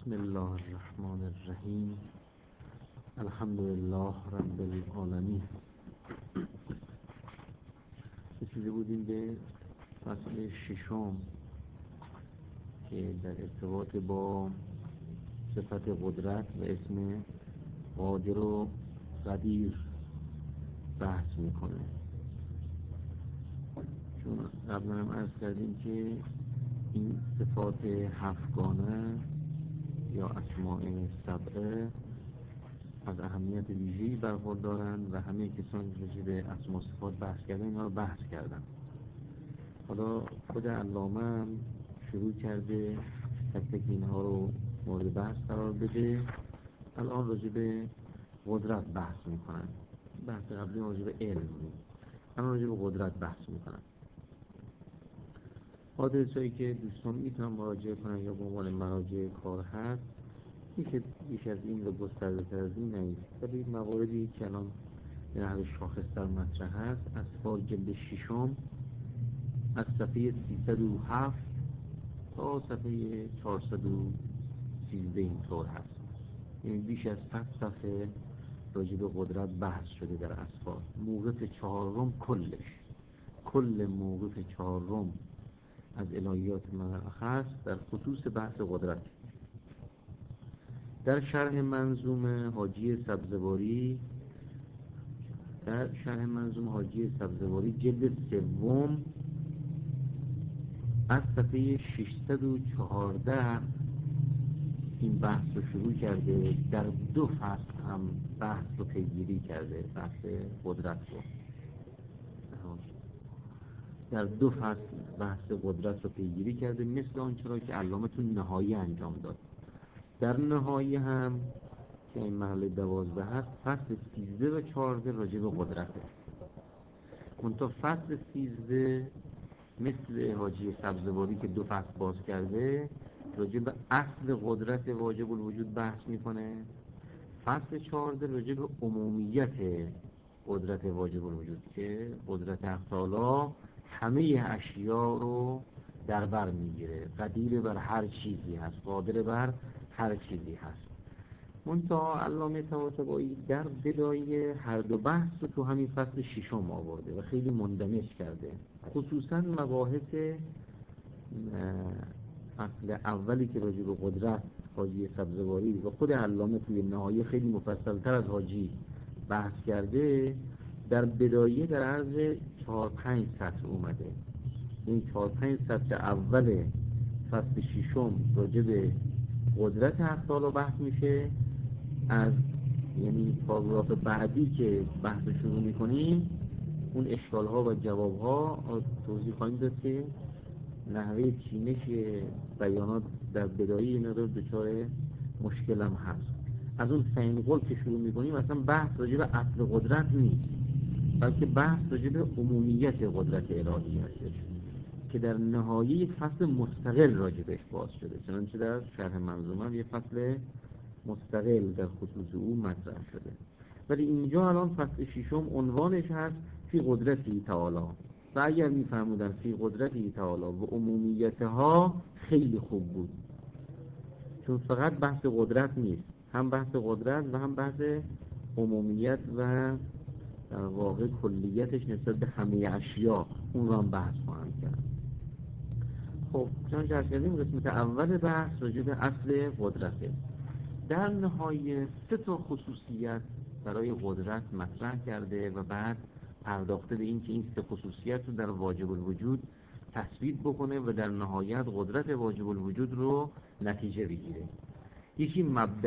بسم الله الرحمن الرحیم. الحمدلله رب العالمین. رسیده بودیم به فصل ششم که در ارتباط با صفت قدرت و اسم قادر و قدیر بحث میکنه. چون قبلا هم عرض کردیم که این صفات هفتگانه یا اسماء سبعه از اهمیت ویژه‌ای برخوردارند و همه کسانی که راجع به اسما و صفات بحث کردن اینا رو بحث کردن. حالا خود علامه هم شروع کرده تک تک اینها رو مورد بحث قرار بده. الان راجع به قدرت بحث میکنن. بحث قبلی راجع به علم بود، الان راجع به قدرت بحث میکنن. آدرسایی که دوستان میتونن مراجعه کنن یا به عنوان مراجع کار هست میشه بیش از این رو گسترده تر از این نیست، ولی مواردی که الان به نحو شاخص در مطرح هست از سال جلد ششم از صفحه 307 تا صفحه 413 اینطور هست. یعنی بیش از 100 صفحه راجع به قدرت بحث شده در اسفار. موقف چهارم کل موقف چهارم از الهیات ملخ هست در خصوص بحث قدرت. در شرح منظومه حاجی سبزواری جلد سوم از صفحه 614 این بحث رو شروع کرده. در دو فصل هم بحث رو پیگیری کرده، بحث قدرت رو. در دو فصل بحث قدرت رو پیگیری کرده، مثل آنچه را که علامه تو نهایی انجام داد. در نهایی هم که این محل 12 هست فصل 13 و 14 راجع به قدرته. منتها فصل 13 مثل حاجی سبزواری که دو فصل باز کرده راجع به اصل قدرت واجب الوجود بحث میکنه. فصل 14 راجع به عمومیت قدرت واجب الوجود که قدرت حق تعالی همه اشیا رو در بر میگیره، قدیر بر هر چیزی هست، قادر بر هر چیزی هست. منتها علامه طباطبایی در بدایه هر دو بحث رو تو همین فصل ششم آورده و خیلی مندمج کرده. خصوصا مباحث فصل اولی که راجع به قدرت حاجی سبزواری و خود علامه توی نهایی خیلی مفصل‌تر از حاجی بحث کرده، در بدایه در عرض 4-5 سطر اومده. این 4-5 سطر اول فصل ششم راجع به قدرت حق تعالی بحث میشه. از یعنی پاراگراف بعدی که بحث شروع میکنیم اون اشکال ها و جواب ها توضیح خواهیم داد که نحوه چینش بیانات در بدایه این رو دچار مشکل هم هست. از اون سین قول که شروع میکنیم اصلا بحث راجع به اصل قدرت نیست، بلکه بحث راجع به عمومیت قدرت الهی هستش که در نهایی یک فصل مستقل راجع بهش باز شده. چنانچه در شرح منظومه یه فصل مستقل در خصوص او مطرح شده. ولی اینجا الان فصل ششم عنوانش هست فی قدرتی تعالی و اگر میفرمودن فی قدرتی تعالی و عمومیتها خیلی خوب بود، چون فقط بحث قدرت نیست، هم بحث قدرت و هم بحث عمومیت و در واقع کلیتش نسبت به همه اشیا اون رو هم بحث خواهند کرد. خب چون جرس کردیم قسمت اول بحث راجع به اصل قدرته. در نهایت 3 خصوصیت برای قدرت مطرح کرده و بعد پرداخته به این که این 3 خصوصیت رو در واجب الوجود تثبیت بکنه و در نهایت قدرت واجب الوجود رو نتیجه بگیره. یکی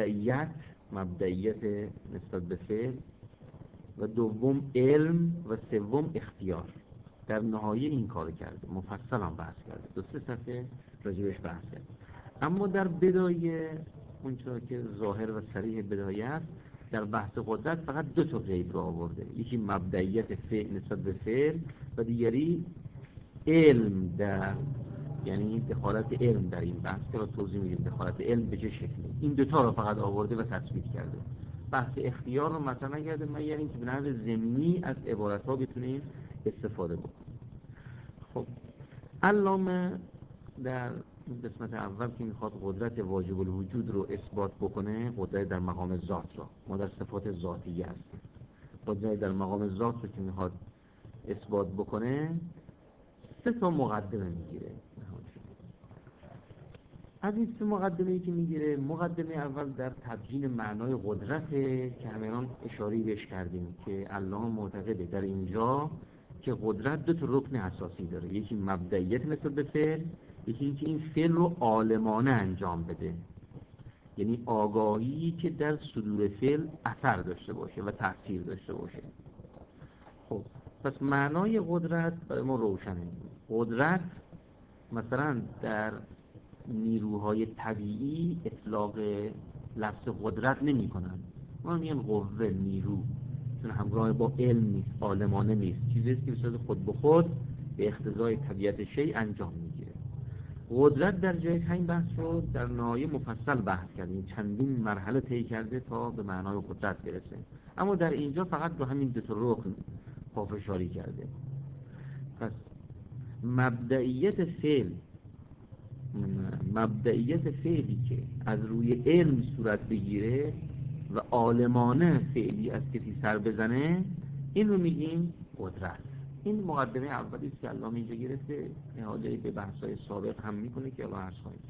مبدئیت نسبت به فعل و دوم علم و سوم اختیار. در نهایت این کار کرده، مفصل هم بحث کرده، 2-3 صفحه راجبش بحث کرده. اما در بدایه اونچه که ظاهر و صریح بدایه است در بحث قدرت فقط 2 قید رو آورده. یکی مبدئیت فعل نسبت به فعل و دیگری علم در یعنی دخالت علم در این بحث که را توضیح میدیم دخالت علم به چه شکلی. این 2 رو فقط آورده و تثبیت کرده. بحث اختیار رو مطرح نکرده مگر اینکه به نحو ضمنی از عبارت‌ها بتونیم استفاده بکنیم. خب علامه در این قسمت اول که میخواد قدرت واجب الوجود رو اثبات بکنه، قدرت در مقام ذات را، ما در صفات ذاتیه هستیم، قدرت در مقام ذات رو که میخواد اثبات بکنه 3 تا مقدمه میگیره. از این 3 مقدمه‌ای که میگیره، مقدمه اول در تبیین معنای قدرت که همینان اشاره بهش کردیم که علامه معتقده در اینجا که قدرت 2 تا رکن اساسی داره، یکی مبدئیت نسبت به فعل، یکی اینکه این فعل رو عالمانه انجام بده، یعنی آگاهی که در صدور فعل اثر داشته باشه و تأثیر داشته باشه. خب پس معنای قدرت برای ما روشنه. قدرت مثلا در نیروهای طبیعی اطلاق لفظ قدرت نمی کنن، ما میگن قوه، نیرو، چون همراه با علم نیست، عالمانه نیست، چیزی که به صورت خود به خود به اقتضای طبیعت شیء انجام میگیره. قدرت در جای همین بحث رو در نهایه مفصل بحث کردیم، چندین مرحله طی کرده تا به معنای قدرت برسه، اما در اینجا فقط رو همین 2 تا رکن پافشاری کرده. پس مبدئیت فعلی که از روی علم صورت بگیره و عالمانه فعلی از کسی سر بزنه، این رو میگیم قدرت. این مقدمه اولی است که علامه اینجا گرفته، احاله به بحث‌های سابق هم میکنه که الان عرض خواهیم.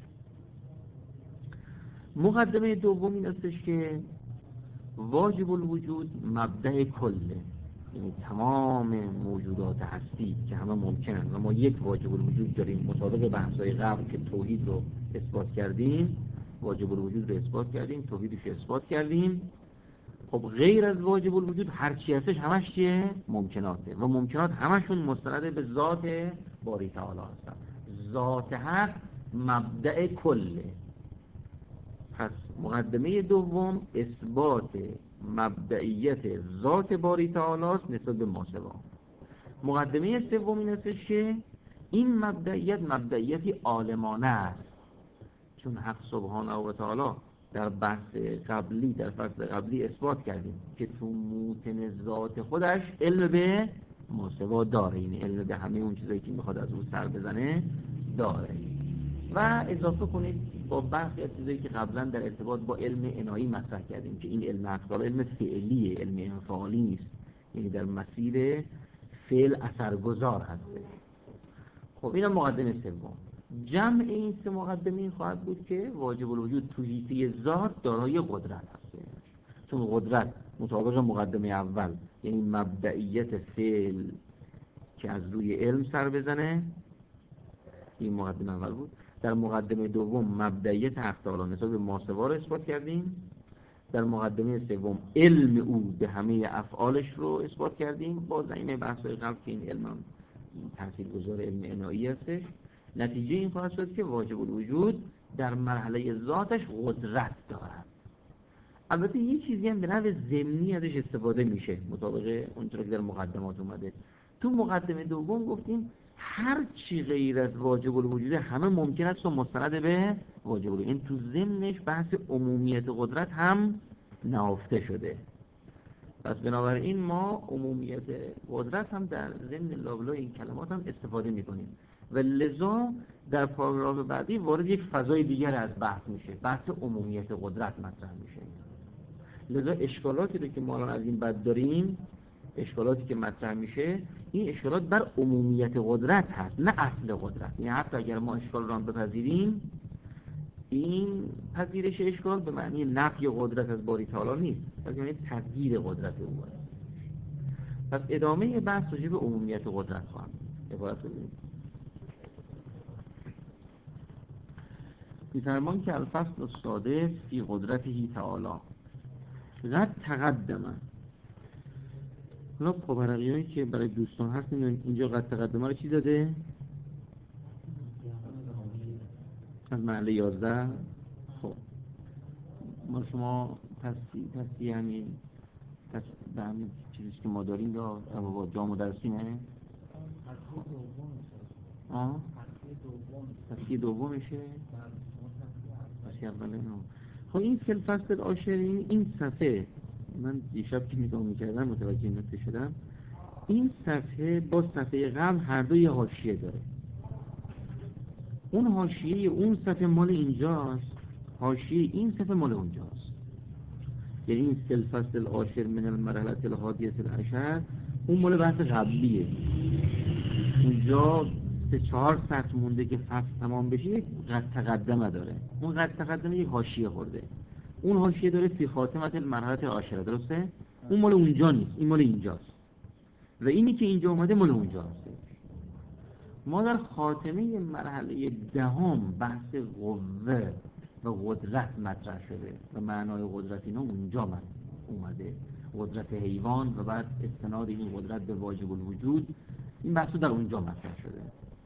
مقدمه دوم این استش که واجب الوجود مبدأ کله، یعنی تمام موجودات هستی که همه ممکنن و ما یک واجب الوجود داریم، مطابق بحث‌های قبل که توحید رو اثبات کردیم، واجب الوجود رو اثبات کردیم، توحیدش رو اثبات کردیم. خب غیر از واجب الوجود هر چی هستش همش چیه؟ ممکناته، و ممکنات همشون مستند به ذات باری تعالی هستن. ذات حق مبدأ کله. پس مقدمه دوم اثبات مبدئیت ذات باری تعالی است نسبت به ماسوا. مقدمه سوم این است که این مبدئیتی عالمانه است، چون حق سبحانه و تعالی در بحث قبلی، در فصل قبلی اثبات کردیم که تو موطن ذات خودش علم به ماسوا داره، این علم به همه اون چیزایی که میخواد از او سر بزنه داره. و اضافه کنید با برخی از چیزایی که قبلا در ارتباط با علم انایی مطرح کردیم که این علم اقدار علم فعلیه، علم انفعالی نیست، یعنی در مسیر فعل اثرگذار هسته. خب این مقدمه سوم. جمع این 3 مقدمه این خواهد بود که واجب الوجود تو حیطه ذات دارای قدرت هسته، چون قدرت مطابق مقدمه اول یعنی مبدئیت فعل که از روی علم سر بزنه، این مقدمه اول بود. در مقدمه دوم مبدئیت حق تعالی نسبت به ماسوا رو اثبات کردیم. در مقدمه سوم علم او به همه افعالش رو اثبات کردیم، با زمینه بحث‌های قبل که این علم هم تاثیرگذار علم انایی هستش. نتیجه این خواهد شد که واجب الوجود در مرحله ذاتش قدرت دارد. البته یه چیزی هم به نحو ضمنی ازش استفاده میشه مطابق اونطور که در مقدمات اومده. تو مقدمه دوم گفتیم هر چی غیر از واجب الوجود همه ممکن است و مستند به واجب الوجود. این تو ضمنش بحث عمومیت قدرت هم نهفته شده. پس بنابراین ما عمومیت قدرت هم در ضمن لابلای این کلمات هم استفاده میکنیم و لذا در پاراگراف بعدی وارد یک فضای دیگر از بحث میشه، بحث عمومیت قدرت مطرح میشه. لذا اشکالاتی رو که ما الان از این بعد داریم، اشکالاتی که مطرح میشه، این اشکالات بر عمومیت قدرت هست نه اصل قدرت. یعنی حتی اگر ما اشکال رو هم بپذیریم، این پذیرش اشکال به معنی نفی قدرت از باری تعالی نیست، بلکه معنی تغییر قدرت او است. پس ادامه بحث راجع به عمومیت قدرت خواهم عبارت ببینیم. می‌فرمان که الفصل السادس فی قدرته تعالی قد تقدمه. حالا پاورقی هایی که برای دوستان هست اینجا قد تقدمه رو چی داده؟ از محله 11. خب ما شما تصدیه همین به همین چیزی که ما داریم یا با جا مدرسینه؟ تصدیه دومشه؟ تصدیه اوله. خب این فی الفصل العاشر، این صفحه من دیشب که نگاه میکردم متوجه نکته شدم، این صفحه با صفحه قبل هر دو یه حاشیه داره. اون حاشیه اون صفحه مال اینجاست، حاشیه این صفحه مال اونجاست. یعنی این الفصل العاشر من المرحله الحادیه العشر اون مال بحث قبلیه. اونجا 3-4 سطر مونده که فصل تمام بشه، یک قد تقدمه داره. اون قد تقدمه یک حاشیه خورده. اون حاشیه داره فی خاتمه المرحله العاشره، درسته؟ اون مال اونجا نیست، این مال اینجاست. و اینی که اینجا اومده مال اونجاست. ما در خاتمه مرحله دهم بحث قوه و قدرت مطرح شده و معنای قدرت اینا اونجا اومده، قدرت حیوان و بعد استناد این قدرت به واجب الوجود، این بحث در اونجا مطرح شده.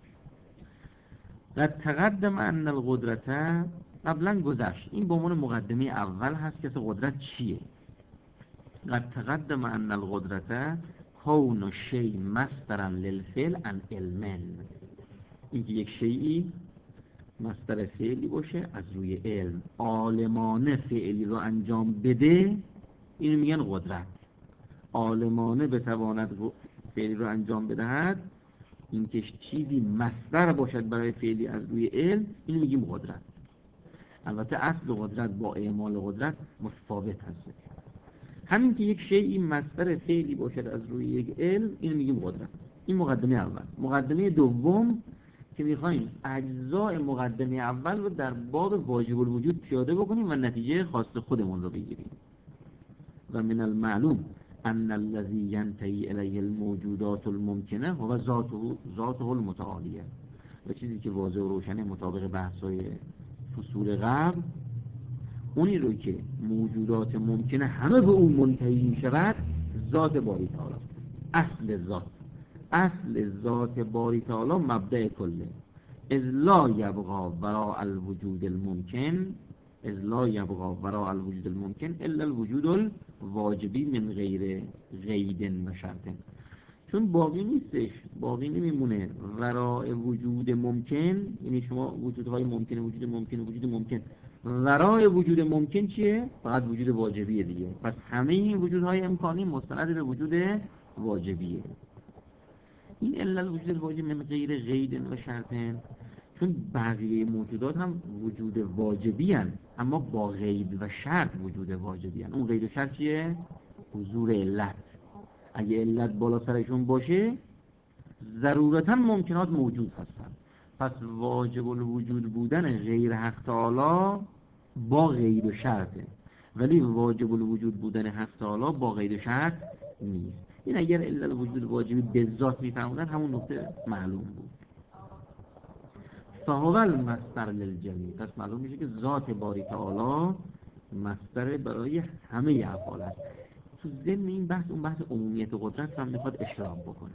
در تقدم ان القدرت قبلا گذشت، این به عنوان مقدمه اول هست که قدرت چیه. در تقدم ان القدرت کون شی مصدرا للفعل عن علم، اینکه یک شیئی مصدر فعلی باشه از روی علم، عالمانه فعلی رو انجام بده، اینو میگن قدرت. عالمانه بتواند فعلی رو انجام بدهد، اینکه چیزی مصدر باشد برای فعلی از روی علم، اینو میگیم قدرت. البته اصل قدرت با اعمال قدرت متفاوت هست. همین که یک شیئی مصدر فعلی باشد از روی یک علم، اینو میگیم قدرت. این مقدمه اول. مقدمه دوم که میخوایم اجزای مقدمه اول رو در باب واجب الوجود پیاده بکنیم و نتیجه خاص خودمون رو بگیریم. و من المعلوم ان الذي ينتهي الیه الموجودات الممکنه هو ذاته المتعالیه. و چیزی که واضح و روشنه مطابق بحث‌های فصول قبل، اونی رو که موجودات ممکنه همه به اون منتهی میشود، ذات باری تعالی. اصل ذات باری تعالی مبدأ کله. اذ لا یبقى وراء الوجود الممکن الا الوجود الواجبی من غیر قید و شرط. چون باقی نیستش، باقی نمیمونه وراء وجود ممکن، یعنی شما وجودهای ممکنه، وجود ممکن وراء وجود ممکن چیه؟ فقط وجود واجبیه دیگه. پس همه این وجودهای امکانی مستند به وجود واجبیه. این الا الوجود الواجب من غیر قید و شرط، چون بقیه موجودات هم وجود واجبی هن، اما با قید و شرط وجود واجبی هن. اون قید و شرط چیه؟ حضور علت. اگه علت بالا سرشون باشه ضرورتا ممکنات موجود هستن. پس واجب الوجود بودن غیر حق تعالی با قید و شرطه، ولی واجب الوجود بودن حق تعالی با قید و شرط نیست. این اگر الا الوجود واجبی به ذات میفهمودن همون نقطه معلوم بود. فهو المصدر للجمیع، پس معلوم میشه که ذات باری تعالی مصدر برای همه افعال است. تو ضمن این بحث اون بحث عمومیت قدرت هم میخواد اشتراک بکنه.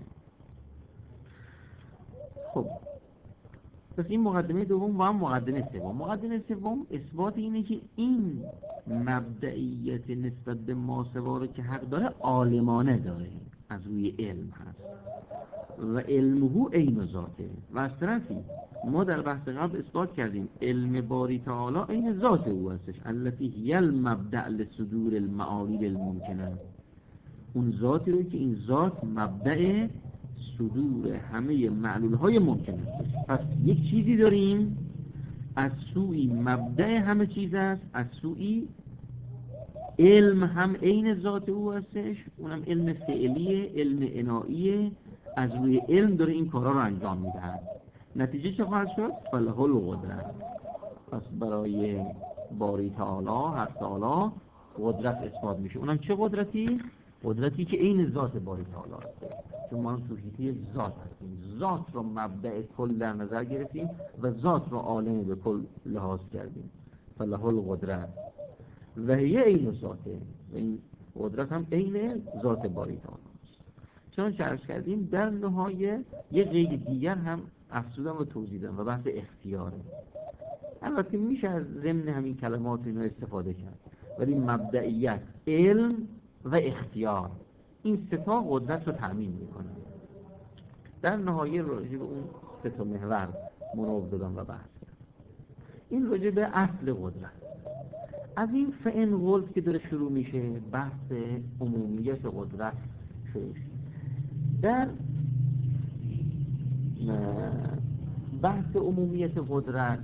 خب پس این مقدمه دوم و هم مقدمه سوم. مقدمه سوم اثبات اینه که این مبدئیت نسبت به ماسوا رو که حق داره عالمانه داره، از روی علم هست و علمه عین ذاته. و از طرفی ما در بحث قبل اثبات کردیم علم باری تعالی عین ذات او هستش، التي هی المبدأ لصدور المعالیل الممکنه. اون ذاتی رو که این ذات مبدأ صدور همه معلولهای ممکنه. پس یک چیزی داریم از سوی مبدأ همه چیز است، از سوی علم هم عین ذات او هستش، اونم علم فعلیه، علم انائیه، از روی علم داره این کارا رو انجام میدهد. نتیجه چه خواهد شد؟ فله القدرت. پس برای باری تعالی، حق تعالی قدرت اثبات میشه. اونم چه قدرتی؟ قدرتی که عین ذات باری تعالی است. چون ما توحیدی ذات هستیم، ذات رو مبدأ کل در نظر گرفتیم و ذات رو عالم به کل لحاظ کردیم. فله القدرت و هی عین ذاته، و این قدرت هم عین ذات باری تعالی است. چون عرض کردیم در نهایه یه قید دیگر هم افزودم و توضیح دادم و بحث اختیاره. البته میشه از ضمن همین کلمات اینا استفاده کرد، ولی مبدئیت، علم و اختیار، این سه تا قدرت رو تامین میکنه. در نهایه راجع به اون سه تا محور منو دادم و بحث کردم. این راجع به اصل قدرت. از این فعن قلت که داره شروع میشه بحث عمومیت قدرت شروع میشه. در بحث عمومیت قدرت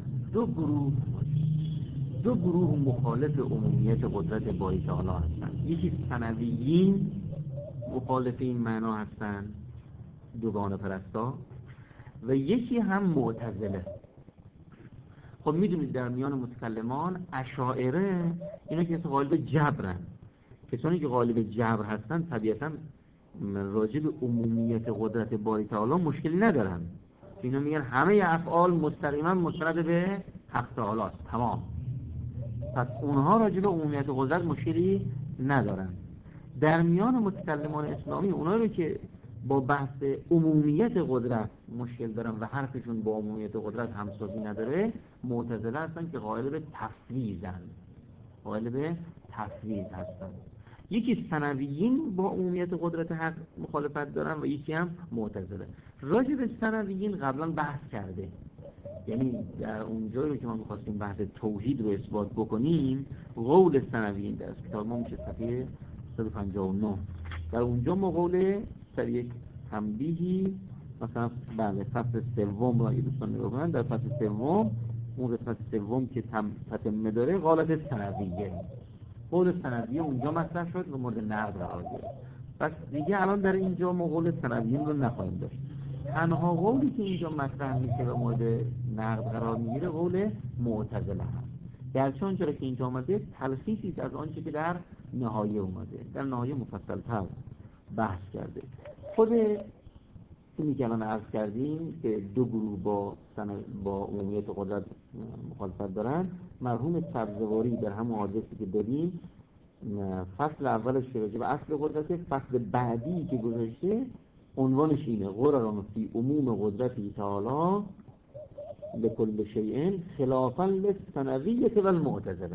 دو گروه مخالف عمومیت قدرت باری تعالی هستند. یکی ثنویین مخالف این معنا هستند، دوگانه پرستا، و یکی هم معتزله. خب میدونید در میان متکلمان اشاعره اینا که غالب جبرن، کسانی که غالب جبر هستن طبیعتا راجع به عمومیت قدرت باری تعالی مشکلی ندارن. اینا میگن همه افعال مستقیما مستند به حق تعالی است، تمام. پس اونها راجع به عمومیت قدرت مشکلی ندارن. در میان متکلمان اسلامی اونایی رو که با بحث عمومیت قدرت مشکل دارن و حرفشون با عمومیت قدرت همسازی نداره، معتزله هستن که قائل به تفویض هستن. یکی ثنویین با عمومیت قدرت حق مخالفت دارن و یکی هم معتزله. راجع به ثنویین قبلا بحث کرده، یعنی در اونجایی رو که ما می‌خواستیم بحث توحید رو اثبات بکنیم، قول ثنویین در کتاب ما میشه صفحه 159. در اونجا ما قول سر یک تنبیهی مثلا بله فصل سوم رو اگه دوستان نگاه کنن، در فصل سوم اون قسمت سوم که تتمه داره قالت ثنویه، قول ثنویه اونجا مطرح شد و مورد نقد قرار گرفت. پس دیگه الان در اینجا ما قول ثنویین رو نخواهیم داشت. تنها قولی که اینجا مطرح میشه و مورد نقد قرار میگیره قول معتزله هست. گرچه آنچه که اینجا آمده تلخیصی از آنچه که در نهایه اومده، در نهایه مفصل‌تر بحث کرده. خود اینی که الان عرض کردیم که دو گروه با عمومیت قدرت مخالفت دارن، مرحوم سبزواری در همون آدرسی که داریم فصل اولش راجع به اصل قدرت، فصل بعدی که گذاشته عنوانش اینه: قرران فی عموم قدرتی تعالی لکل شیء خلافا للثنویة والمعتزله.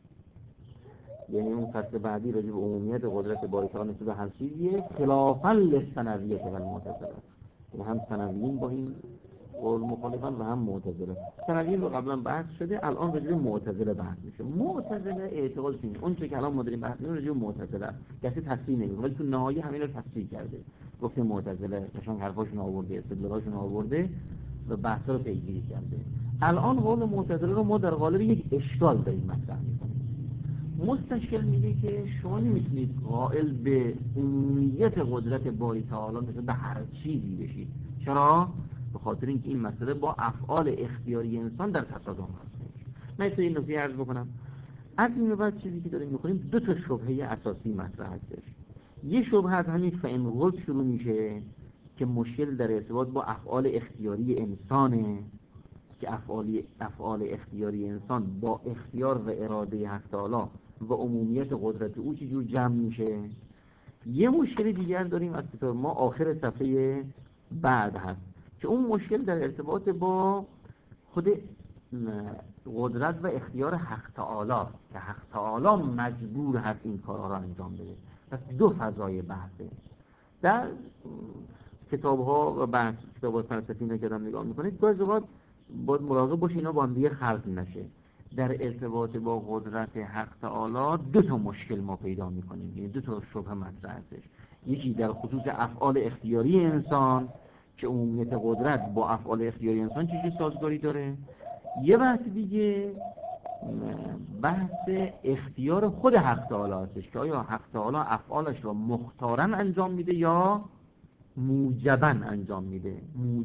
یعنی اون فصل بعدی راجع به عمومیت قدرت باری تعالی نسبت به هر چیزیه خلافا للثنویة والمعتزله. هم ثنویین با این قول مخالفن و هم معتزله. ثنویین رو قبلا بحث شده، الان راجع به معتزله بحث میشه. معتزله اعتقادش اینه، اون چیزی که الان ما داریم بحث می‌کنیم راجع به معتزله کسی تصحیح نمی‌کنه، ولی تو نهایت همین رو تصحیح کرده، گفته معتزله قشنگ حرفاشون آورده، استدلالاشون آورده و بحثا رو پیگیری کرده. الان قول معتزله رو ما در قالب یک اشکال داریم مطرح می‌کنیم. مستشکل میگه که شما نمیتونید قائل به عمومیت قدرت باری تعالی مثل به هر چیزی بشید. چرا؟ به خاطر اینکه این مسئله با افعال اختیاری انسان در تصادم هست. من این نکته عرض بکنم. از این بعد چیزی که داریم می‌کنیم دو تا شبهه اساسی مطرح هستش. یه شبهه از همین فإن شروع میشه که مشکل در ارتباط با افعال اختیاری انسانه، که افعال اختیاری انسان با اختیار و اراده حق تعالی و عمومیت قدرت او چجور جمع میشه. یه مشکل دیگر داریم از کتاب ما آخر صفحه بعد هست که اون مشکل در ارتباط با خود قدرت و اختیار حق تعالی که حق تعالی مجبور هست این کارها رو انجام بده. پس دو فضای بحثه. در کتاب‌ها و بحث کتاب‌های فلسفی اینا که آدم نگاه می‌کنه گاهی اوقات باید مراقب باشه اینا با هم دیگه خلط نشه. در ارتباط با قدرت حق تعالی دو تا مشکل ما پیدا می‌کنیم، یعنی دو تا شبهه مطرح هستش. یکی در خصوص افعال اختیاری انسان که عمومیت قدرت با افعال اختیاری انسان چه سازگاری داره. یه بحث دیگه بحث اختیار خود حق تعالی هستش که آیا حق تعالی افعالش رو مختاراً انجام میده یا موجباً انجام میده،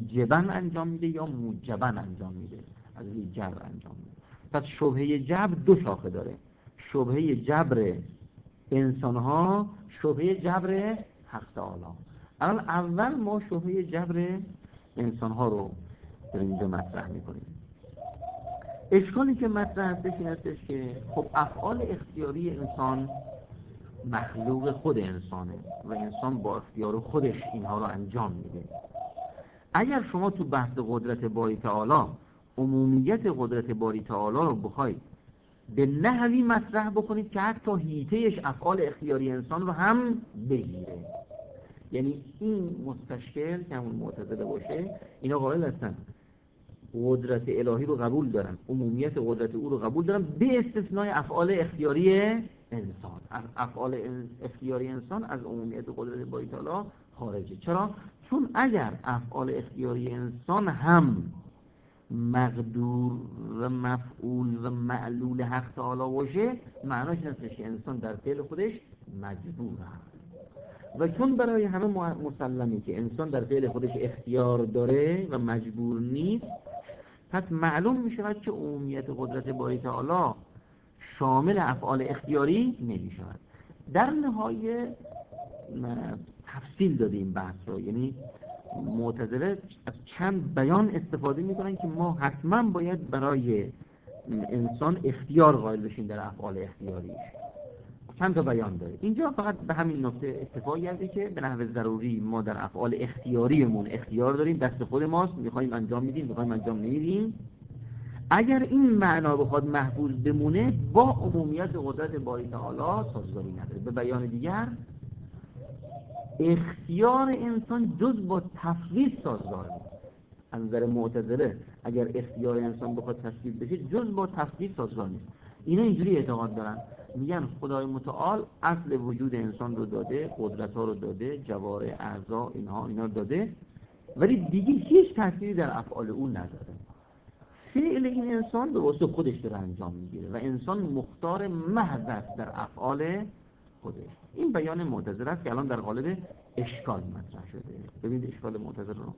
یا موجباً انجام میده، از این جبر انجام میده. پس شبهه جبر دو شاخه داره: شبهه جبر انسانها، شبهه جبر حق تعالی. الان اول ما شبهه جبر انسانها رو در اینجا مطرح میکنیم. اشکالی که مطرح هستش این هستش که خب افعال اختیاری انسان مخلوق خود انسانه و انسان با اختیار خودش اینها رو انجام میده. اگر شما تو بحث قدرت باری تعالی عمومیت قدرت باری تعالی رو بخواید به نحوی مطرح بکنید که حتی حیطه‌اش افعال اختیاری انسان رو هم بگیره، یعنی این مستشکل که همون معتزله باشه، اینا قائل هستن قدرت الهی رو قبول دارن، عمومیت قدرت او رو قبول دارن به استثنای افعال اختیاری انسان. افعال اختیاری انسان از عمومیت قدرت باری تعالی خارجه. چرا؟ چون اگر افعال اختیاری انسان هم مقدور و مفعول و معلول حق تعالی باشه، معناش هستش که انسان در فعل خودش مجبور است. و چون برای همه مسلمه که انسان در فعل خودش اختیار داره و مجبور نیست، پس معلوم می شود که عمومیت قدرت باری تعالی شامل افعال اختیاری نمی شود. در نهایه تفصیل داده این بحث رو، یعنی معتزله از چند بیان استفاده میکنن که ما حتما باید برای انسان اختیار قائل بشیم در افعال اختیاریش. چند تا بیان داره اینجا، فقط به همین نکته اکتفا کرده که به نحو ضروری ما در افعال اختیاریمون اختیار داریم، دست خود ماست، میخوایم انجام میدیم، میخوایم انجام نمیدیم. اگر این معنا بخواد محفوظ بمونه، با عمومیت قدرت باری تعالی سازگاری نداره. به بیان دیگر، اختیار انسان جز با تفویض سازگار نیست. از نظر معتزله اگر اختیار انسان بخواد تثبیت بشه، جز با تفویض سازگار نیست. اینا اینجوری اعتقاد دارن، میگن خدای متعال اصل وجود انسان رو داده، قدرت ها رو داده، جوارح، اعضا، اینا رو داده، ولی دیگه هیچ تأثیری در افعال اون نداره. فعل این انسان به واسه خودش داره انجام میگیره و انسان مختار محض است در افعال خودش. این بیان معتزله است که الان در قالب اشکال مطرح شده. ببینید اشکال معتزله رو.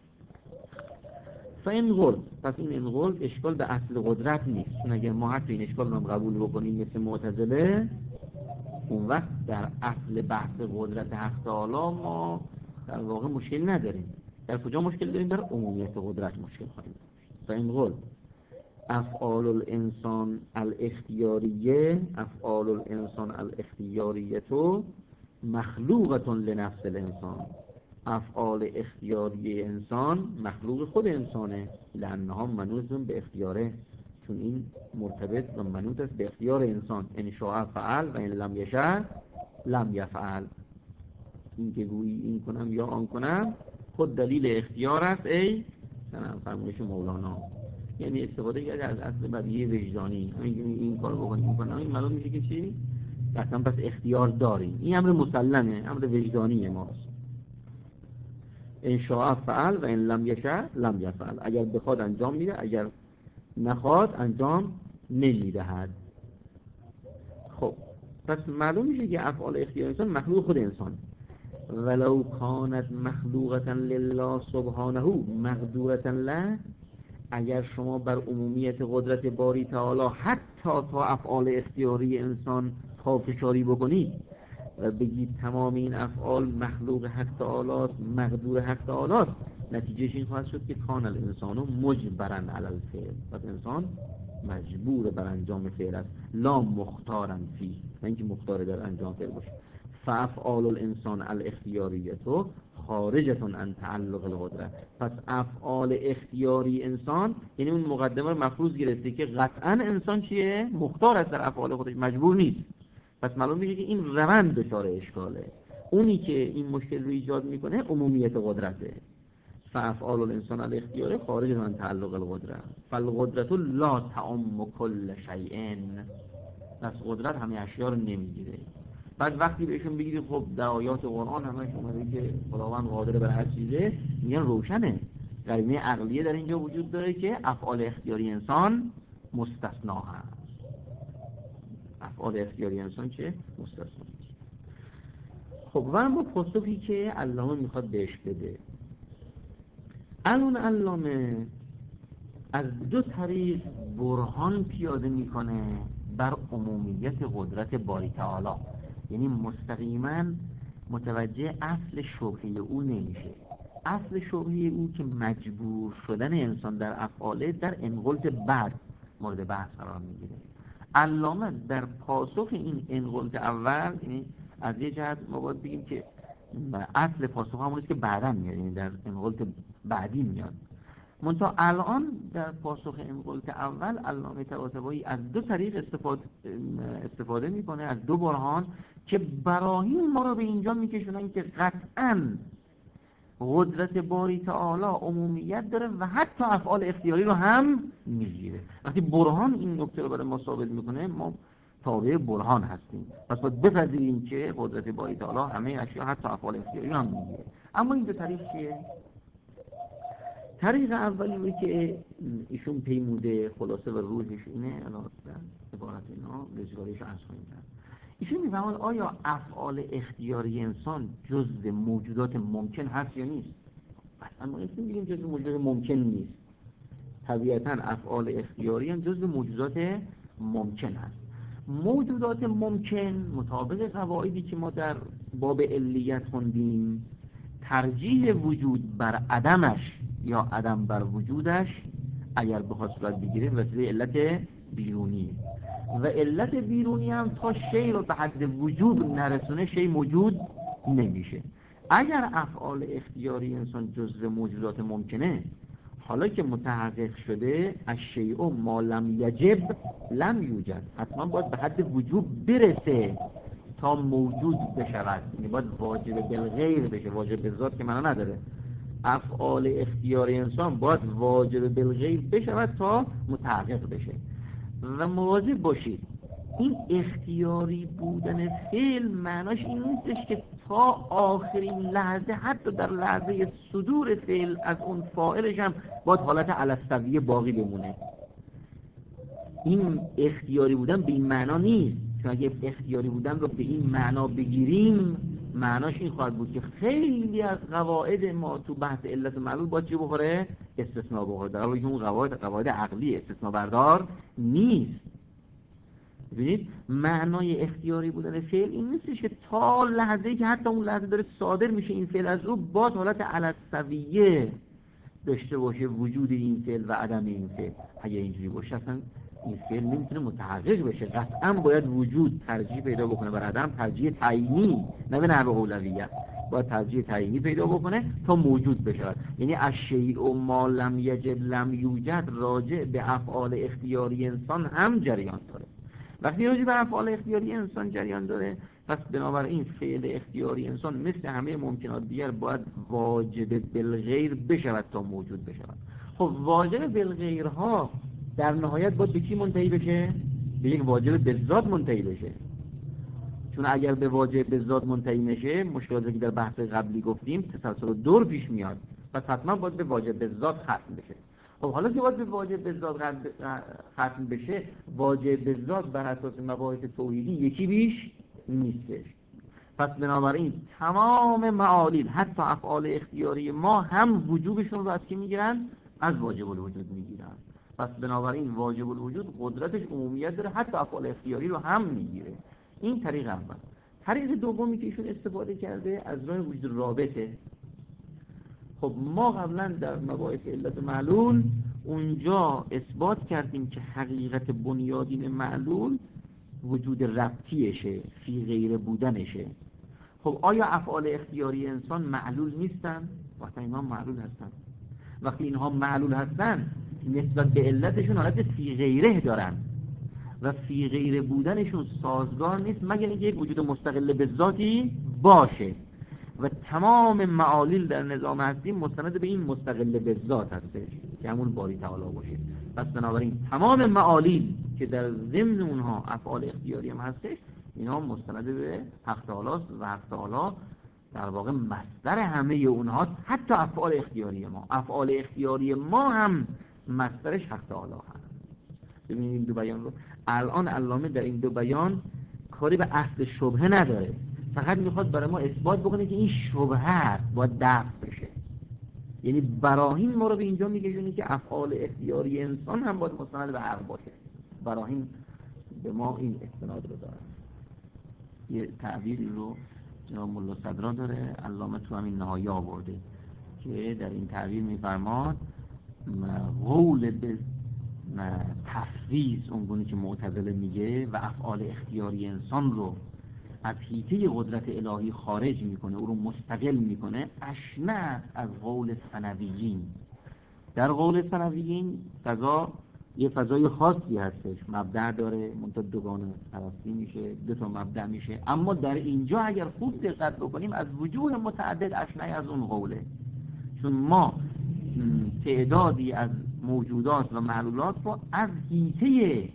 فانقل، پس این انقل اشکال به اصل قدرت نیست. چون اگر ما حتی این اشکال رو قبول بکنیم مثل معتزله، اون وقت در اصل بحث قدرت حق تعالی ما در واقع مشکل نداریم. در کجا مشکل داریم؟ در عمومیت قدرت مشکل خواهیم داشت. فانقل افعال الانسان الاختیاریه، افعال الانسان الاختیاریه تو مخلوقة لنفس الانسان، افعال اختیاری انسان مخلوق خود انسانه، لانها منوط به اختیاره، چون این مرتبط و منوط است به اختیار انسان. ان شاء فعل و ان لم یشاء لم یفعل. این که گویی این کنم یا آن کنم خود دلیل اختیار است، ای سنم فرمایش مولانا. یعنی استفاده کرده از اصل بدیهی وجدانی، این کارو بکنیم میکنم، این معلوم میشه که چی؟ اصلا پس اختیار داریم. این امر مسلمه، امر وجدانی ماست. ان شاء فعل و ان لم یشاء لم یفعل. اگر بخواد انجام میده، اگر نخواد انجام نمیدهد. خب پس معلوم میشه که افعال اختیاری انسان مخلوق خود انسان. ولو کانت مخلوقة لله سبحانه مقدورة له، اگر شما بر عمومیت قدرت باری تعالی حتی تا افعال اختیاری انسان پافشاری بکنید و بگید تمام این افعال مخلوق حق تعالی، مقدور حق تعالی، نتیجهش این خواهد شد که کان الانسان مجبرا علی الفعل، پس انسان مجبور بر انجام فعل است، لا مختارا فی، نه اینکه مختار در انجام فعل باشه. فافعال الانسان الاختیاریه تو خارجتون عن تعلق القدرت، پس افعال اختیاری انسان، یعنی اون مقدمه رو مفروض گرفته که قطعا انسان چیه؟ مختار است در افعال خودش، مجبور نیست. پس معلوم میشه که این روند دچار اشکاله. اونی که این مشکل رو ایجاد میکنه عمومیت قدرته. فافعال الانسان الاختیاری خارجتون عن تعلق القدرت، فالقدرت لا تعم کل شیء، پس قدرت همه اشیا رو نمیگیره. بعد وقتی بهشون بگید خب در آیات قرآن همش اومده که خداوند قادر بر هر چیزه، میگن روشنه، قرینه عقلیه در اینجا وجود داره که افعال اختیاری انسان مستثنا هست. افعال اختیاری انسان چه؟ مستثنا. خب و اما پاسخی که علامه میخواد بهش بده، الان علامه از دو طریق برهان پیاده میکنه بر عمومیت قدرت باری تعالی، یعنی مستقیما متوجه اصل شبهه او نمیشه. اصل شبهه او که مجبور شدن انسان در افعاله در انقلت بعد مورد بحث قرار میگیره. علامه در پاسخ این انقلت اول، یعنی از یه جهت ما باید بگیم که اصل پاسخ همونیست که بعدا میاد، یعنی در انقلت بعدی میاد. منتها الان در پاسخ انقلت اول علامه طباطبایی از دو طریق استفاده میکنه، از دو برهان که براهین ما رو به اینجا میکشونن که قطعاً قدرت باری تعالی عمومیت داره و حتی افعال اختیاری رو هم میگیره. وقتی برهان این نکته رو برای ما ثابت میکنه، ما تابع برهان هستیم، پس باید بپذیریم که قدرت باری تعالی همه اشیا حتی افعال اختیاری رو هم میگیره. اما این دو طریق چیه؟ طریق اولی رو که ایشون پیموده خلاصه و روحش اینه، الان عبارت اینا لزگاریش عرض کنیم. ایشون میفهمد آیا افعال اختیاری انسان جزء موجودات ممکن هست یا نیست؟ اصلا ما نمیتونیم بگیم جزء موجودات ممکن نیست. طبیعتاً افعال اختیاری هم جزء موجودات ممکن هست. موجودات ممکن مطابق قواعدی که ما در باب علیت خوندیم، ترجیح وجود بر عدمش یا عدم بر وجودش اگر بخواد صورت بگیره وسیله علت بیرونی، و علت بیرونی هم تا شی رو به حد وجود نرسونه شی موجود نمیشه. اگر افعال اختیاری انسان جزء موجودات ممکنه، حالا که متحقق شده الشیء ما لم یجب لم یوجد، حتما باید به حد وجود برسه تا موجود بشود، یعنی باید واجب بالغیر بشه. واجب بالذات که معنا نداره. افعال اختیاری انسان باید واجب بالغیر بشود تا متحقق بشه. و مواظب باشید این اختیاری بودن فعل معناش این نیستش که تا آخرین لحظه، حتی در لحظه صدور فعل از اون فاعلش هم باید حالت علستویه باقی بمونه. این اختیاری بودن به این معنا نیست، چون اگه اختیاری بودن رو به این معنا بگیریم معناش این خواهد بود که خیلی از قواعد ما تو بحث علت و معلول باید چی بخوره؟ استثناء بخوره، در حالی که اون قواعد عقلی استثناء بردار نیست. ببینید معنای اختیاری بودن فعل این نیستش که تا لحظه‌ای که حتی اون لحظه داره صادر میشه این فعل از رو باز حالت علستویه داشته باشه وجود این فعل و عدم این فعل. اگه اینجوری باشه اصلا این فعل نمیتونه متحقق بشه. قطعا باید وجود ترجیح پیدا بکنه بر عدم، ترجیح تعیینی، نه به نحو اولویت، باید ترجیح تعیینی پیدا بکنه تا موجود بشه. یعنی الشیء ما لم یجب لم یوجد راجع به افعال اختیاری انسان هم جریان داره. وقتی راجع به افعال اختیاری انسان جریان داره، پس بنابراین فعل اختیاری انسان مثل همه ممکنات دیگر باید واجب بالغیر بشود تا موجود بشود. خب واجب بالغیرها در نهایت باید به کی منتهی بشه؟ به یک واجب بالذات منتهی بشه. چون اگر به واجب بالذات منتهی نشه، مشکلاتی که در بحث قبلی گفتیم تسلسل دور پیش میاد، پس حتما باید به واجب بالذات ختم بشه. خب حالا که باید به واجب بالذات ختم بشه، واجب بالذات بر اساس مباحث توحیدی یکی بیش نیستش. پس بنابراین تمام معالیل حتی افعال اختیاری ما هم وجوبشون رو از کی میگیرن؟ از واجب الوجود میگیرن. پس بنابراین واجب الوجود قدرتش عمومیت داره، حتی افعال اختیاری رو هم میگیره. این طریق اول. طریق دومی که ایشون استفاده کرده از راه وجود رابطه. خب ما قبلا در مباحث علت معلول اونجا اثبات کردیم که حقیقت بنیادین معلول وجود ربطیشه، فی غیر بودنشه. خب آیا افعال اختیاری انسان معلول نیستن؟ وقتی اینها معلول هستن. وقتی اینها معلول هستن نسبت به علتشون حالت فی غیره دارن و فی غیر بودنشون سازگار نیست مگر اینکه یک وجود مستقل به ذاتی باشه. و تمام معالیل در نظام هستی مستند به این مستقل به ذات هستش که همون باری تعالی باشه. پس بنابراین تمام معالیل که در ضمن اونها افعال اختیاری هم هستش، اینا مستند به حق تعالی است و حق تعالی در واقع مصدر همه اونها، حتی افعال اختیاری ما. افعال اختیاری ما هم مصدرش حق تعالی هست. ببینید این دو بیان رو الان علامه در این دو بیان کاری به اصل شبهه نداره، فقط میخواد برای ما اثبات بکنه که این شبهه باید دفع بشه. یعنی براهین ما رو به اینجا میگه که افعال اختیاری انسان هم باید مستند به حق باشه. براهین به ما این استناد رو داره. یه تعبیری رو جناب ملا صدرا داره، علامه تو همین نهایی آورده که در این تعبیر میفرماد قول به تفویض اونگونه که معتزله میگه و افعال اختیاری انسان رو از حیطه قدرت الهی خارج میکنه، او رو مستقل میکنه، اشنع از قول ثنویین. در قول ثنویین فضا یه فضای خاصی هستش، مبدأ داره، منتها دوگانه پرستی میشه، دو تا مبدأ میشه. اما در اینجا اگر خوب دقت بکنیم از وجوه متعدد اشنع از اون قوله، چون ما تعدادی از موجودات و معلولات رو از حیطه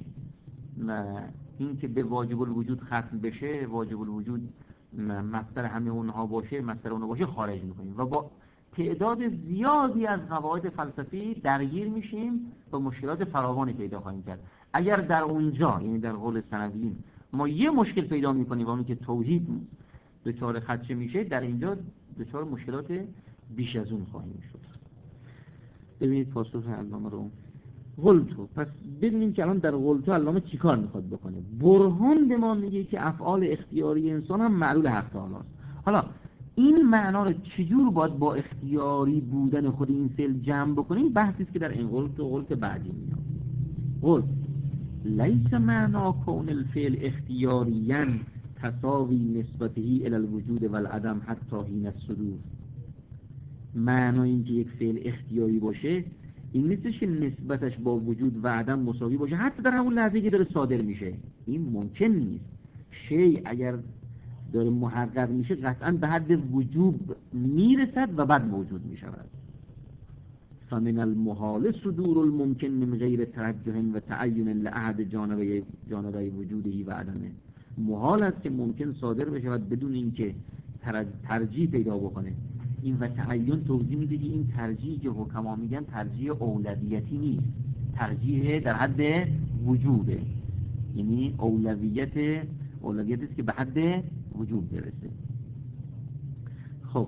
این که به واجب الوجود ختم بشه، واجب الوجود مصدر همه اونها باشه، مصدر اونها باشه، خارج میکنیم و با تعداد زیادی از قواعد فلسفی درگیر میشیم و مشکلات فراوانی پیدا خواهیم کرد. اگر در اونجا، یعنی در قول ثنویین، ما یه مشکل پیدا میکنیم و اون که توحید دچار خدشه میشه، در اینجا دچار مشکلات بیش از اون خواهیم شد. ببینید پاسخ علامه رو. قلتو، پس ببینیم که الان در قلتو علامه چیکار میخواد بکنه. برهان به ما میگه که افعال اختیاری انسان هم معلول حق تعالی است. حالا این معنا رو چجور باید با اختیاری بودن خود این فعل جمع بکنیم؟ بحثی است که در این قلت و قلت بعدی میاد. قلت لیس معنا کون الفعل اختیاریا تساوی نسبته الی الوجود والعدم حتی حین الصدور. معنا این که یک فعل اختیاری باشه این نیستش که نسبتش با وجود و عدم مساوی باشه حتی در همون لحظه که داره صادر میشه. این ممکن نیست. شیء اگر داره محقق میشه قطعا به حد وجوب میرسد و بعد موجود میشود. فمن المحال صدور الممکن من غیر ترجح و تعین لأحد جانبی وجوده و عدمه. محال است که ممکن صادر بشود بدون اینکه ترجیح پیدا بکنه. این و تعین توضیح میده که این ترجیح که حکما میگن ترجیح اولویتی نیست، ترجیح در حد وجوده، یعنی اولویتی است که به حد وجود برسه. خب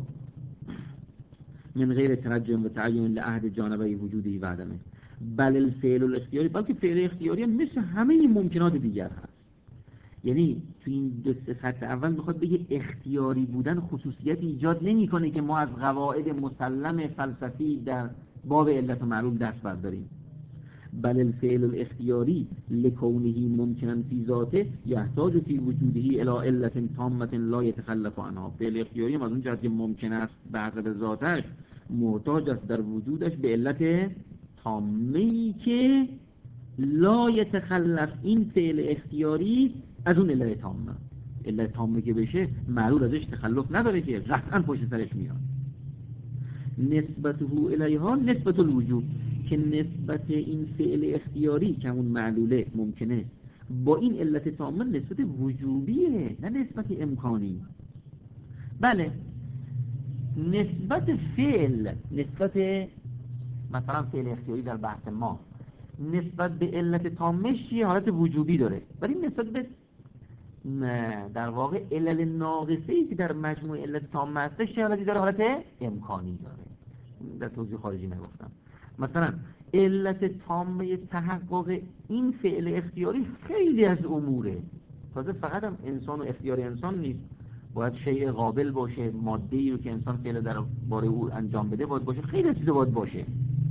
من غیر ترجم و تعین لأحد جانبی وجودی و عدمه. بل الفعل الاختیاری، بلکه فعل اختیاری هم مثل همه این ممکنات دیگر هست. یعنی تو این دو خط اول میخواد بگه اختیاری بودن خصوصیت ایجاد نمیکنه که ما از قواعد مسلم فلسفی در باب علت و معلول دست برداریم. بل الفعل الاختیاری لکونه ممکنا فی ذاته یحتاج فی وجوده الی علت تامه لا یتخلف عنها. فعل اختیاری هم از اون جهت که ممکن است به حسب ذاتش محتاج است در وجودش به علت تامه‌ای که لا یتخلف. این فعل اختیاری از اون علت تامه که بشه معلول ازش تخلف نداره که قطعا پشت سرش میاد. نسبته الیها نسبت الوجوب، که نسبت این فعل اختیاری که همون معلوله ممکنه با این علت تامه نسبت وجوبیه نه نسبت امکانی. بله نسبت مثلا فعل اختیاری در بحث ما نسبت به علت تامش چیه؟ حالت وجوبی داره، ولی نسبت به در واقع علل ناقصه‌ای که در مجموع علت تامه هستش چه حالتی داره؟ حالت امکانی داره. در توضیح خارجی نگفتم. مثلا علت تامه تحقق این فعل اختیاری خیلی از اموره. تازه فقط هم انسان و اختیار انسان نیست، باید شیء قابل باشه، ماده‌ای رو که انسان فعل در باره او انجام بده باید باشه، خیلی چیزا باید باشه.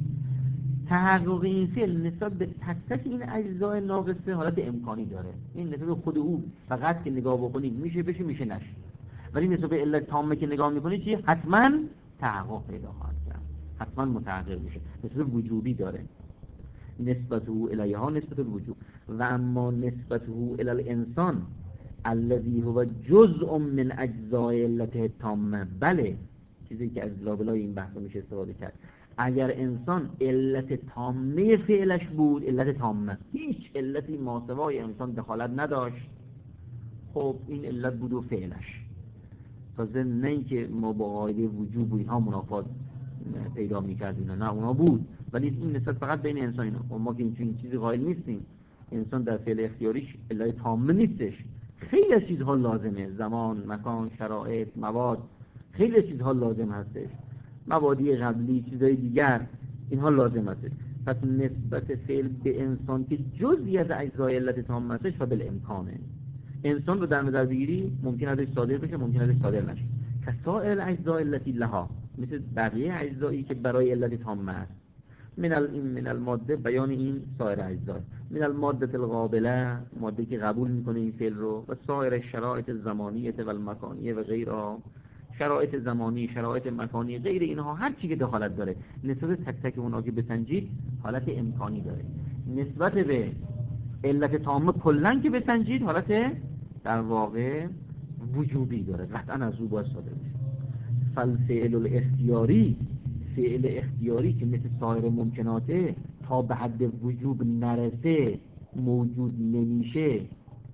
تحقق این فعل نسبت به تک تک این اجزای ناقصه حالت امکانی داره. این نسبت به خود او فقط که نگاه بکنید میشه بشه، میشه نشه. ولی نسبت به علت تامه که نگاه میکنید چیه؟ حتما تحقق پیدا خواهد کرد، حتما متحقق میشه. نسبت وجوبی داره. نسبته الیها نسبت الوجوب. و اما نسبته الی الانسان الذی هو جزء من اجزای علت تامه. بله چیزی که از لابلای این بحث میشه استفاده کرد. اگر انسان علت تامه فعلش بود، علت تامه، هیچ علتی ماسوای انسان دخالت نداشت، خب این علت بود و فعلش. تازه نه اینکه ما با قاعده وجوب و اینها منافات پیدا میکردیم، نه اونا بود، ولی این نسبت فقط بین انسان اینا. و ما که این چیزی قائل نیستیم. انسان در فعل اختیاریش علت تامه نیستش، خیلی از چیزها لازمه، زمان، مکان، شرایط، مواد، خیلی از چیزها لازم هستش، مبادی قبلی، چیزهای دیگر، اینها لازم هستش. پس نسبت فعل به انسان که جزئی از اجزای علت تامه هستش و بالامکانه. انسان رو در نظر بگیری ممکن ازش صادر بشه، ممکن ازش صادر نشه. کسائر اجزای التي لها، مثل بقیه اجزایی که برای علت تامه است. من الماده، بیان این سایر اجزا. من الماده القابله، ماده که قبول میکنه این فعل رو، و سایر شرایط زمانیه و المکانیه و غیرها، شرایط زمانی، شرایط مکانی، غیر اینها، هر چی که دخالت داره نسبت تک تک اونها که بسنجید حالت امکانی داره. نسبت به علت تامه کلا که بسنجید حالت در واقع وجوبی داره، قطعا از او باید صادر بشه. فالفعل الاختیاری، فعل اختیاری که مثل سایر ممکناته تا به حد وجوب نرسه موجود نمیشه.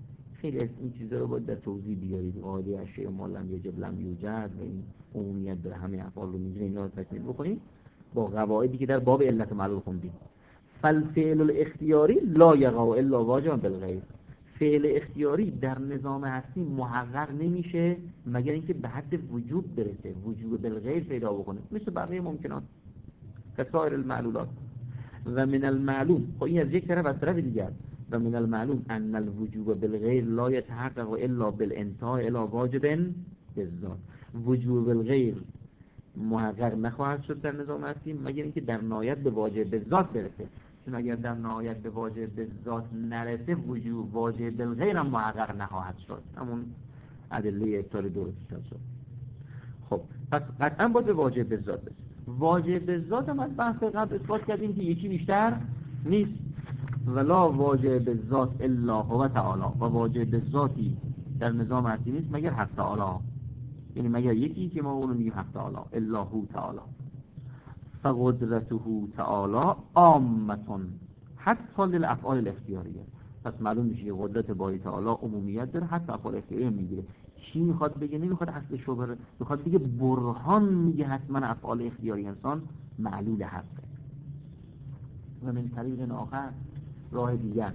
خیلی از این چیزا رو باید در توضیح بیارید. قاعده اشیاء ما لم یجب لم یوجد و این عمومیت داره، همه افعال رو میگیره، اینا رو تکمیل بکنید با قواعدی که در باب علت معلول خوندید. فالفعل الاختیاری لا یقع الا واجبا بالغیر. فعل اختیاری در نظام هستی محقق نمیشه مگر اینکه به حد وجوب برسه، وجوب بالغیر پیدا بکنه، مثل بقیه ممکنات کسائر المعلولات. و من المعلوم، خب این از یک طرف، از طرف دیگر و من المعلوم ان الوجوب بالغیر لا يتحقق الا بالانتهاء الى واجب بالذات. وجوب بالغیر محقق نخواهد شد در نظام هستی مگر اینکه در نهایت به واجب بالذات برسه، چون اگر در نهایت به واجب بالذات نرسه وجوب واجب بالغیر هم محقق نخواهد شد، همون ادله ابطال درست شد. خب پس قطعا باید به واجب بالذات برسه. واجب بالذات هم از بحث قبل اثبات کردیم که یکی بیشتر نیست. ولا واجب بالذات الا هو تعالی. و واجب بالذاتی در نظام هستی نیست مگر حق تعالی، یعنی مگر یکی که ما اونو میگیم حق تعالی، الا هو تعالی. فقدرته تعالی عامه حتی للافعال الاختیاریه. پس معلوم میشه که قدرت باری تعالی عمومیت داره، حتی افعال اختیاری میگیره. چی میخواد بگه؟ نمیخواد اصل شبهه، میخواد بگه برهان میگه حتما افعال اختیاری انسان معلول هست. و من طریق آخر، راه دیگر،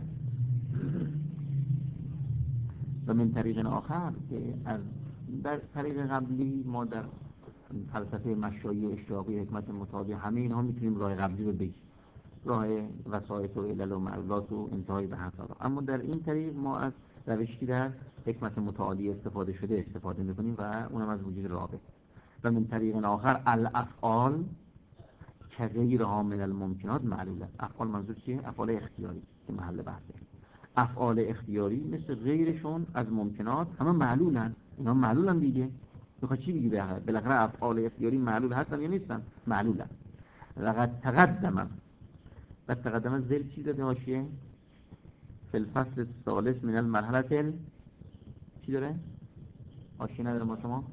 و من طریق آخر که از در طریق قبلی ما در فلسفه مشایی و اشتراقی حکمت متعالی همه اینها میتونیم راه قبلی رو بگیم، راه وسایط و علل و معلولات و انتهای به حق. اما در این طریق ما از روشی که در حکمت متعالی استفاده شده استفاده میکنیم و اونم از وجود رابط. و من طریق آخر الافعال که غیرها من الممکنات معلوله. افعال منظور چیه؟ افعال اختیاری که محل بحثه. افعال اختیاری مثل غیرشون از ممکنات همه معلولن، اینا معلولن دیگه. میخواد چی بگی؟ بالاخره افعال اختیاری معلول هستن یا نیستن؟ معلولن. لقد تقدم، و تقدم زیر چی داده حاشیه؟ فی الفصل الثالث من المرحله چی داره؟ حاشیه نداره ما شما؟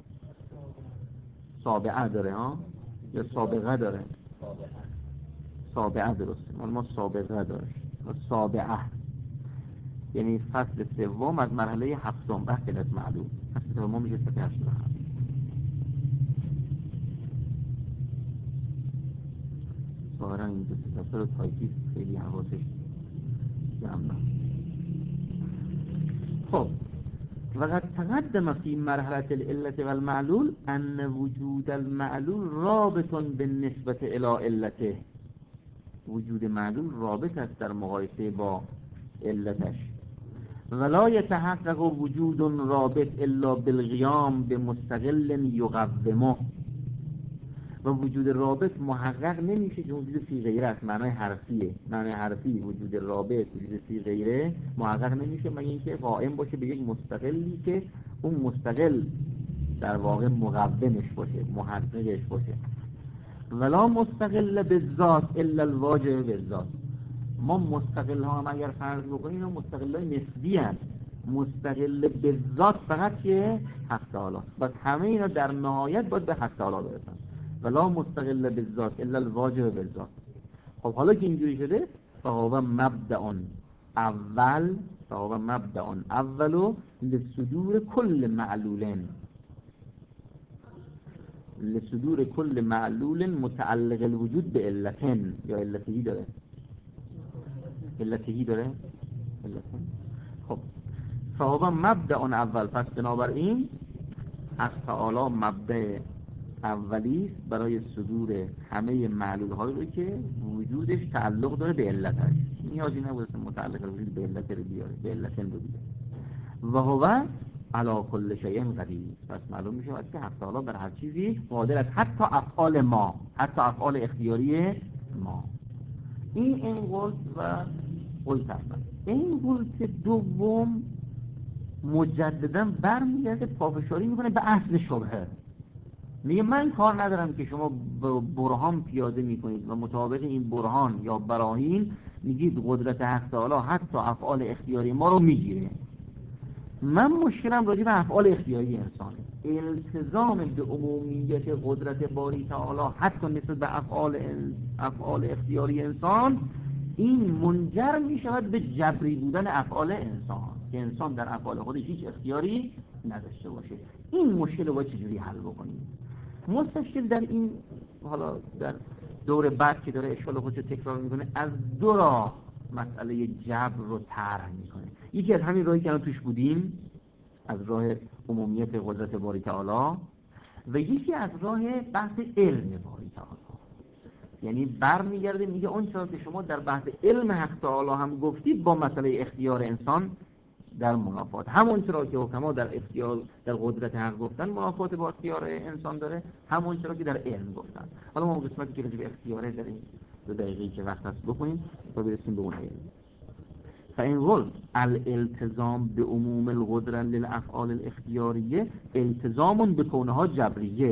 سابعه داره ها؟ یا سابقه داره؟ سابعه درسته، ما سابقه داره. سابعه یعنی فصل سوم از مرحله هفتم، بحث علت معلول. فصل سوم میشه صفحه 87. ظاهرا این دو سه رو تایپی خیلی حواسش جمع. خب وقد تقدم فی مرحله العلت والمعلول ان وجود المعلول رابط بالنسبه الى علته. وجود معلول رابط است در مقایسه با علتش. ولا يتحقق وجود رابط الا بالقيام بمستقل يقومه. و وجود رابط محقق نمیشه که وجود فی غیره است، معنای حرفیه، معنای حرفی. وجود رابط، وجود فی غیره محقق نمیشه مگر اینکه قائم باشه به یک مستقلی که اون مستقل در واقع مقومش باشه، محققش باشه. ولا مستقل بالذات الا الواجب بالذات. ما مستقل ها هم اگر فرض بکنیم اینا مستقل های نسبی هست. مستقل بالذات فقط که حق تعالی. بس همه اینا در نهایت باید به حق تعالی برسن. ولا مستقل بالذات الا الواجب بالذات. خب حالا که اینجوری شده فهو مبدأ اول، فهو مبدأ اولو لصدور کل معلولن، لصدور کل معلول متعلق الوجود به علتن. یا علتهی داره؟ علتهی داره؟ علتن. خب فهو مبدأ اول، پس بنابراین حق تعالی مبدأ اولی است برای صدور همه معلول هایی رو که وجودش تعلق داره به علتش. نیازی نبوده متعلق الوجود به علت رو بیاره، به علتن رو بیاره. و هو علی کل شیء قدیر. پس معلوم میشه که حق تعالی بر هر چیزی قادر است، حتی افعال ما، حتی افعال اختیاری ما. این قلت و قلت اول. این قلت دوم مجددا برمیگرده پافشاری میکنه به اصل شبهه. میگه من کار ندارم که شما برهان پیاده میکنید و مطابق این برهان یا براهین میگید قدرت حق تعالی حتی افعال اختیاری ما رو میگیره. من مشکلم راجع به افعال اختیاری انسان، التزام به عمومیت قدرت باری تعالی حتی نسبت به افعال اختیاری انسان، این منجر میشود به جبری بودن افعال انسان. که انسان در افعال خودش هیچ اختیاری نداشته باشه. این مشکل رو باید چجوری حل بکنیم؟ مستشکل در این حالا در دور بعد که داره اشکال خودش رو تکرار میکنه از دو راه مسئله جبر رو طرح میکنه. یکی از همین راهی که الان توش بودیم، از راه عمومیت قدرت باری تعالی، و یکی از راه بحث علم باری تعالی. یعنی برمیگرده میگه اون چیزی که شما در بحث علم حق تعالی هم گفتید با مسئله اختیار انسان در منافات، همون چرا که حکما در اختیار در قدرت حق گفتن منافات با اختیار انسان داره، همون چرا که در علم گفتن. حالا ما قسمتی که راجع به اختیاره در این 2 دقیقه‌ای که وقت هست بکنیم تا برسیم به اون علم. فإن قلت الالتزام بعموم القدرة للأفعال الاختیاریه التزام بکونها جبریه.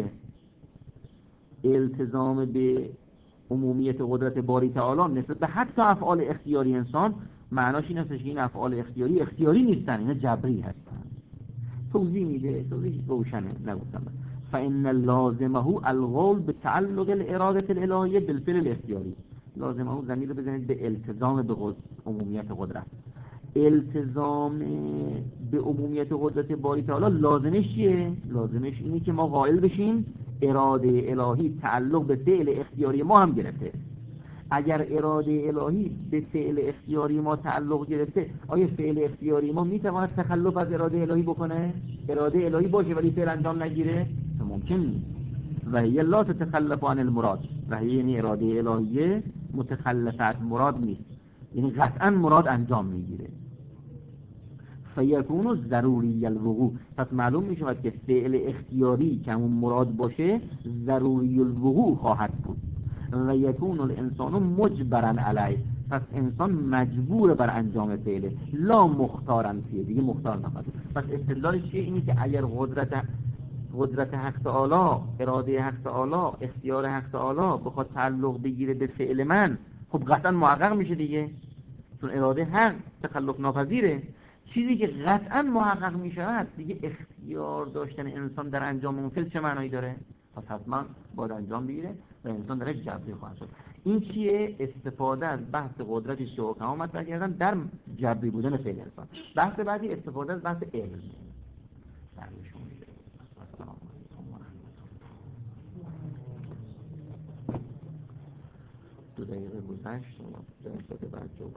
التزام به عمومیت قدرت باری تعالی نسبت به حتی افعال اختیاری انسان معناش این است که این افعال اختیاری نیستن، اینا جبری هستن. توضیح میده، توضیح روشنه نگفتم. فإن لازمه القول بتعلق الإرادة الإلهية بالفعل الاختیاری. لازمه ضمیر رو بزنید به التزام به عمومیت قدرت. التزام به عمومیت قدرت باری تعالی لازمش چیه؟ لازمش اینه که ما قائل بشیم اراده الهی تعلق به فعل اختیاری ما هم گرفته. اگر اراده الهی به فعل اختیاری ما تعلق گرفته، آیا فعل اختیاری ما میتواند تخلف از اراده الهی بکنه؟ اراده الهی باشه ولی فعل انجام نگیره؟ ممکن نیست. و هی لا تتخلف عن المراد. و هی یعنی اراده الهیه متخلف از مراد نیست، یعنی قطعا مراد انجام میگیره. فیکون ضروری الوقوع. پس معلوم می شود که فعل اختیاری که همون مراد باشه ضروری الوقوع خواهد بود. و یکون الانسان مجبرا علیه. پس انسان مجبور بر انجام فعله، لا مختارا فیه، دیگه مختار نخواهد. پس استدلالش چیه؟ اینی که اگر قدرت حق تعالی، اراده حق تعالی، اختیار حق تعالی بخواد تعلق بگیره به فعل من، خب قطعا محقق میشه دیگه، چون اراده حق تخلف ناپذیره. چیزی که قطعا محقق می شود دیگه اختیار داشتن انسان در انجام اون فعل چه معنایی داره؟ پس حتما باید انجام بگیره و انسان درش جبری خواهد شد. این چیه؟ استفاده از بحث قدرتی که حکما مطرح کردن در جبری بودن فعل انسان. بحث بعدی استفاده از بحث علم. دو دقیقه گذشت، جلسات بعد جواب.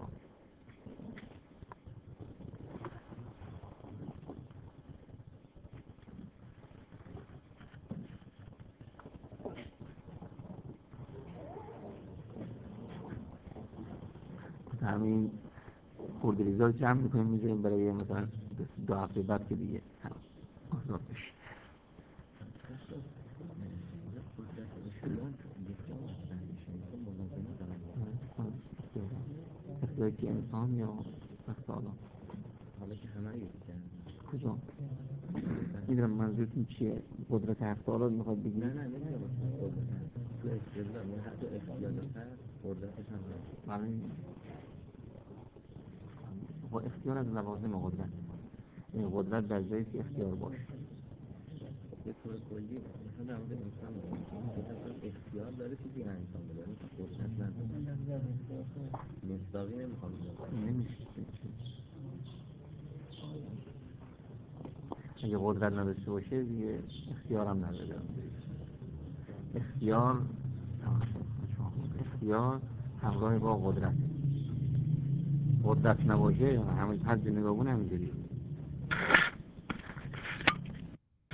همین خردریزا رو جمع میکنیم میذاریم برای مثلا 2 هفته بعد که دیگه آزاد بشه. اختیاری که انسان یا اختیار حالا که همه کجا؟ میدونم منظورتون چیه؟ قدرت اختیار رو میخواد بگید؟ نه اختیار از لوازم قدرت، این قدرت در جایی که اختیار باشه. به طور کلی مثلا در مورد انسان اختیار داره چیزی انسان داره قدرت نداره، مصداقی نمیخوام نمیشه. اگه قدرت نداشته باشه دیگه اختیار هم نداره. اختیار همراه با قدرت نباشه همین حد نگاهون همینجوری